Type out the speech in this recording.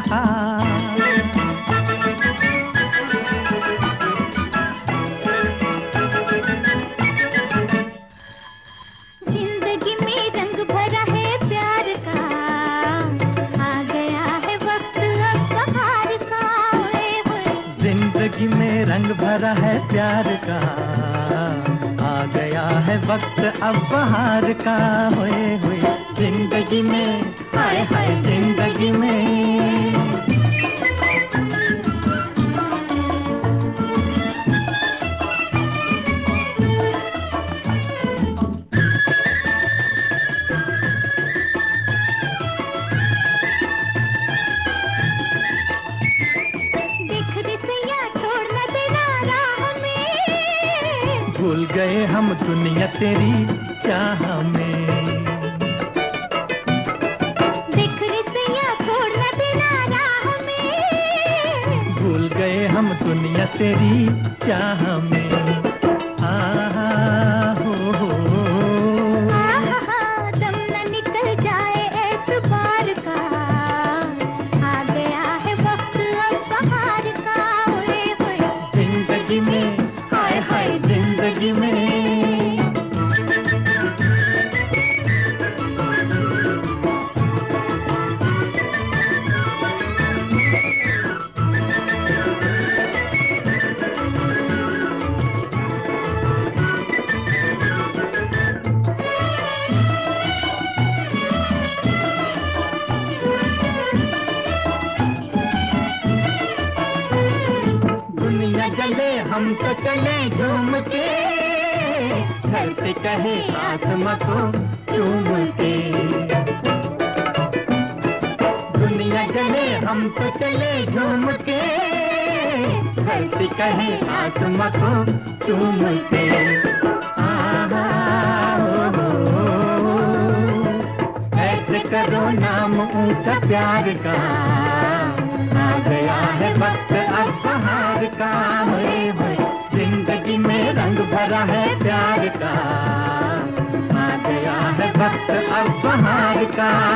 बहार। जिंदगी में रंग भरा है प्यार का, आ गया है वक्त अब बहार का। ओए होए। जिंदगी में रंग भरा है प्यार का, आ गया है वक्त अब बहार का। होए होए जिंदगी में, हाय हाय जिंदगी में। देख रे सैया छोड़ न देना राह में, भूल गए हम दुनिया तेरी चाह में। देख रे सैया छोड़ न देना राह में, भूल गए हम दुनिया तेरी चाह में। आहा हो आहा, दम न निकल जाए एतबार का, आ गया है वक्त अब बहार का। ओए होए। जिंदगी में, हाय हाय जिंदगी में। दुनिया जले हम तो चले झूम के, धरती कहे आसमां को चूम के। दुनिया जले हम तो चले झूम के, धरती कहे आसमां को चूम के। आहा हो, ऐसे करो नाम ऊंचा प्यार का, आ गया है वक्त अब बहार का। होए होए जिंदगी में रंग भरा है प्यार का, आ गया है वक्त अब बहार का।